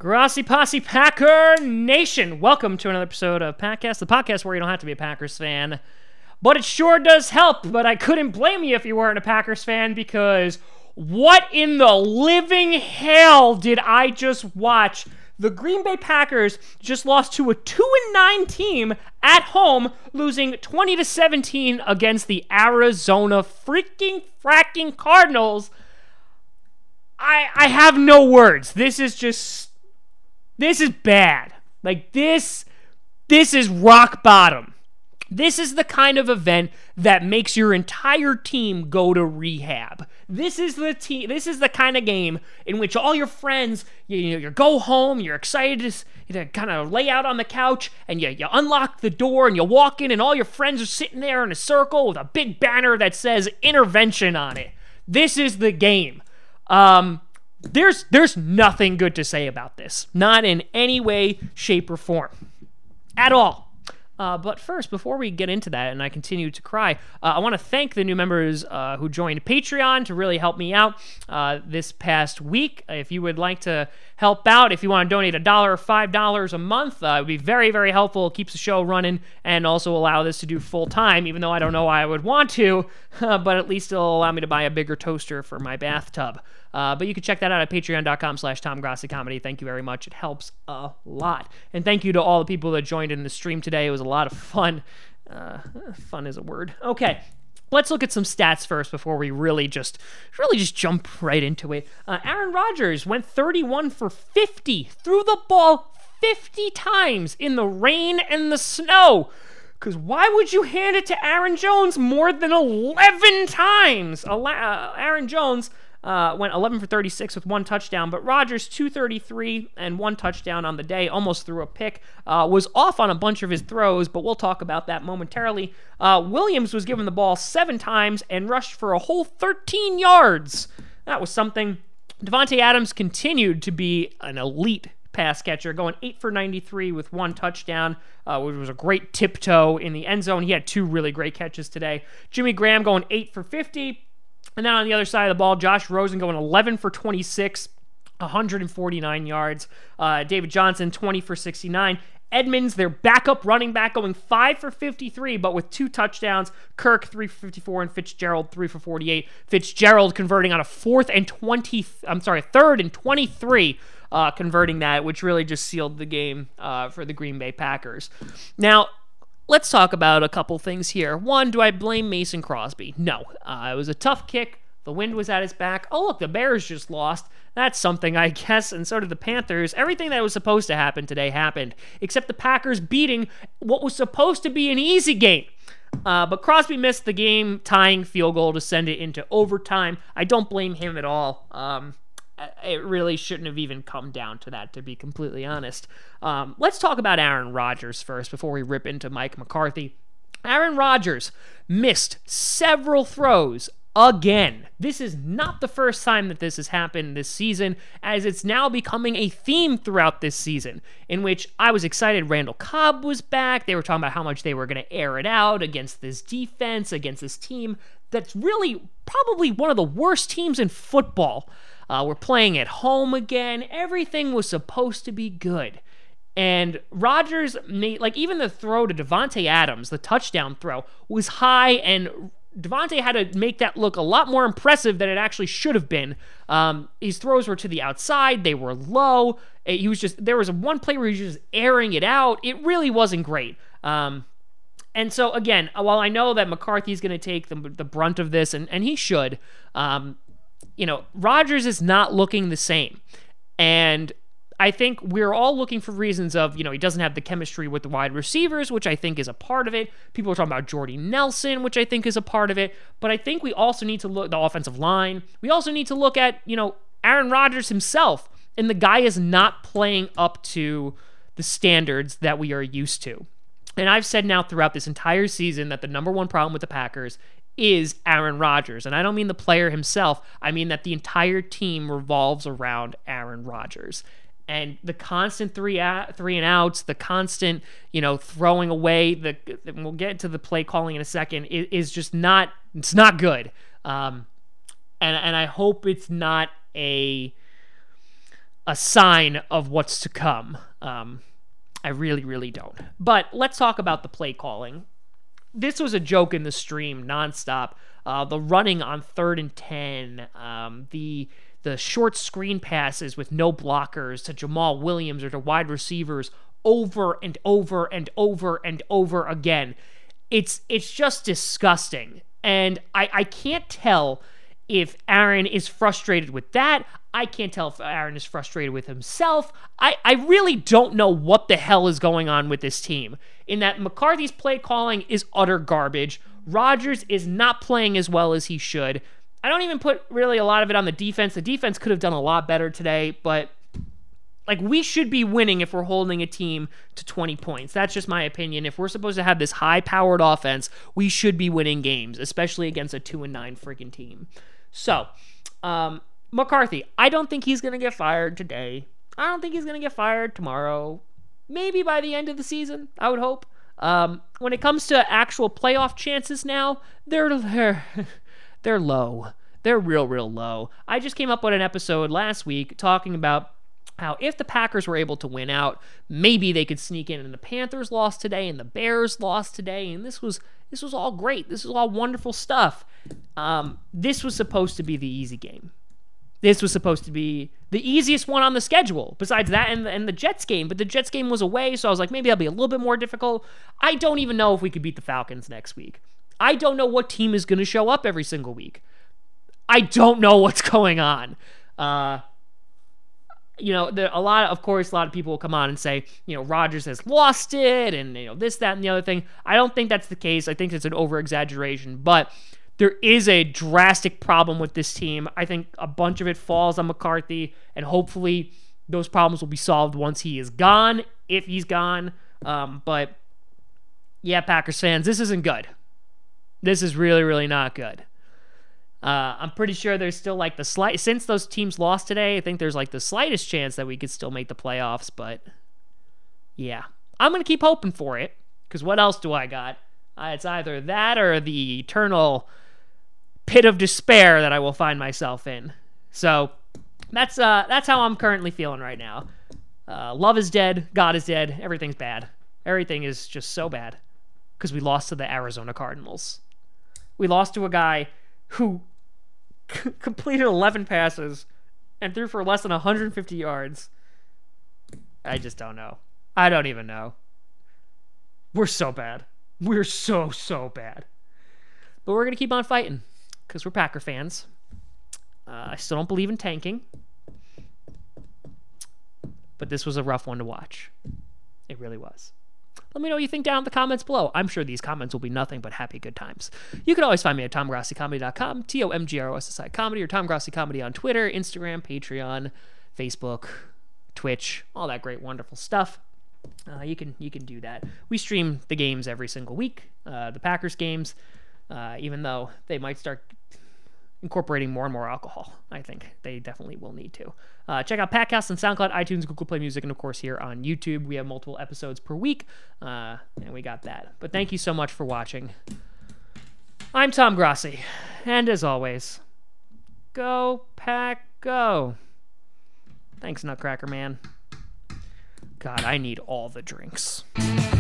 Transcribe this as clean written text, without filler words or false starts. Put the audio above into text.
Grassy Posse Packer Nation, welcome to another episode of Packcast, the podcast where you don't have to be a Packers fan, but it sure does help. But I couldn't blame you if you weren't a Packers fan, because what in the living hell did I just watch? The Green Bay Packers just lost to a 2-9 team at home, losing 20-17 against the Arizona fracking Cardinals. I have no words. This is bad. Like, this is rock bottom. This is the kind of event that makes your entire team go to rehab. This is the kind of game in which all your friends, you go home, you're excited to kind of lay out on the couch, and you unlock the door and you walk in, and all your friends are sitting there in a circle with a big banner that says intervention on it. This is the game. There's nothing good to say about this. Not in any way, shape, or form. At all. But first, before we get into that and I continue to cry, I want to thank the new members who joined Patreon to really help me out this past week. If you would like to help out, if you want to donate $1 or $5 a month, it would be very, very helpful. It keeps the show running and also allow this to do full time, even though I don't know why I would want to, but at least it'll allow me to buy a bigger toaster for my bathtub. But you can check that out at patreon.com/TomGrassiComedy. Thank you very much. It helps a lot. And thank you to all the people that joined in the stream today. It was a lot of fun. Fun is a word. Okay. Let's look at some stats first before we really just jump right into it. Aaron Rodgers went 31 for 50, threw the ball 50 times in the rain and the snow. Because why would you hand it to Aaron Jones more than 11 times? Aaron Jones went 11 for 36 with one touchdown, but Rodgers 233 and one touchdown on the day, almost threw a pick, was off on a bunch of his throws, but we'll talk about that momentarily. Williams was given the ball 7 times and rushed for a whole 13 yards. That was something. Davante Adams continued to be an elite pass catcher, going 8 for 93 with one touchdown, which was a great tiptoe in the end zone. He had 2 really great catches today. Jimmy Graham going 8 for 50. And then on the other side of the ball, Josh Rosen going 11 for 26, 149 yards. David Johnson, 20 for 69. Edmonds, their backup running back, going 5 for 53, but with 2 touchdowns. Kirk, 3 for 54, and Fitzgerald, 3 for 48. Fitzgerald converting on a third and 23, converting that, which really just sealed the game for the Green Bay Packers. Now, let's talk about a couple things here. One, do I blame Mason Crosby? No. It was a tough kick. The wind was at his back. Oh, look, the Bears just lost. That's something, I guess, and so did the Panthers. Everything that was supposed to happen today happened, except the Packers beating what was supposed to be an easy game. But Crosby missed the game-tying field goal to send it into overtime. I don't blame him at all. It really shouldn't have even come down to that, to be completely honest. Let's talk about Aaron Rodgers first before we rip into Mike McCarthy. Aaron Rodgers missed several throws again. This is not the first time that this has happened this season, as it's now becoming a theme throughout this season, in which I was excited Randall Cobb was back. They were talking about how much they were going to air it out against this defense, against this team that's really probably one of the worst teams in football. We're playing at home again. Everything was supposed to be good. And Rodgers made, even the throw to Davante Adams, the touchdown throw, was high, and Davante had to make that look a lot more impressive than it actually should have been. His throws were to the outside. They were low. There was one play where he was just airing it out. It really wasn't great. And so, again, while I know that McCarthy's going to take the brunt of this, and he should, Rodgers is not looking the same. And I think we're all looking for reasons of, he doesn't have the chemistry with the wide receivers, which I think is a part of it. People are talking about Jordy Nelson, which I think is a part of it. But I think we also need to look at the offensive line. We also need to look at, Aaron Rodgers himself. And the guy is not playing up to the standards that we are used to. And I've said now throughout this entire season that the number one problem with the Packers is Aaron Rodgers. And I don't mean the player himself. I mean that the entire team revolves around Aaron Rodgers. And the constant three and outs, the constant, throwing away, we'll get to the play calling in a second, is just not, it's not good. And I hope it's not a a sign of what's to come. I really, really don't. But let's talk about the play calling. This was a joke in the stream nonstop. The running on 3rd and 10, the short screen passes with no blockers to Jamal Williams or to wide receivers over and over and over and over again. It's just disgusting. And I can't tell if Aaron is frustrated with that. I can't tell if Aaron is frustrated with himself. I really don't know what the hell is going on with this team. In that McCarthy's play calling is utter garbage. Rodgers is not playing as well as he should. I don't even put really a lot of it on the defense. The defense could have done a lot better today, but we should be winning if we're holding a team to 20 points. That's just my opinion. If we're supposed to have this high-powered offense, we should be winning games, especially against a 2-9 freaking team. So, McCarthy, I don't think he's going to get fired today. I don't think he's going to get fired tomorrow. Maybe by the end of the season, I would hope. When it comes to actual playoff chances now, they're low. They're real low. I just came up with an episode last week talking about how if the Packers were able to win out, maybe they could sneak in, and the Panthers lost today and the Bears lost today, and this was all great. This was all wonderful stuff. This was supposed to be the easy game. This was supposed to be the easiest one on the schedule, besides that and the Jets game. But the Jets game was away, so I was like, maybe that'll be a little bit more difficult. I don't even know if we could beat the Falcons next week. I don't know what team is going to show up every single week. I don't know what's going on. A lot of people will come on and say, Rodgers has lost it, and this, that, and the other thing. I don't think that's the case. I think it's an over-exaggeration, but there is a drastic problem with this team. I think a bunch of it falls on McCarthy, and hopefully those problems will be solved once he is gone, if he's gone. But yeah, Packers fans, this isn't good. This is really, really not good. I'm pretty sure there's still since those teams lost today, I think there's the slightest chance that we could still make the playoffs, but yeah. I'm going to keep hoping for it, because what else do I got? It's either that or the eternal pit of despair that I will find myself in. So that's how I'm currently feeling right now. Love is dead. God is dead. Everything's bad. Everything is just so bad because we lost to the Arizona Cardinals. We lost to a guy who completed 11 passes and threw for less than 150 yards. I just don't know. I don't even know. We're so bad. We're so bad. But we're going to keep on fighting because we're Packer fans. I still don't believe in tanking. But this was a rough one to watch. It really was. Let me know what you think down in the comments below. I'm sure these comments will be nothing but happy good times. You can always find me at TomGrossiComedy.com, TomGrossi Comedy, or Tom Grossi Comedy on Twitter, Instagram, Patreon, Facebook, Twitch, all that great, wonderful stuff. You can do that. We stream the games every single week, the Packers games, even though they might start incorporating more and more alcohol. I think they definitely will need to. Check out Packcast on SoundCloud, iTunes, Google Play Music, and of course here on YouTube. We have multiple episodes per week, and we got that. But thank you so much for watching. I'm Tom Grossi, and as always, go Pack Go. Thanks, Nutcracker Man. God, I need all the drinks.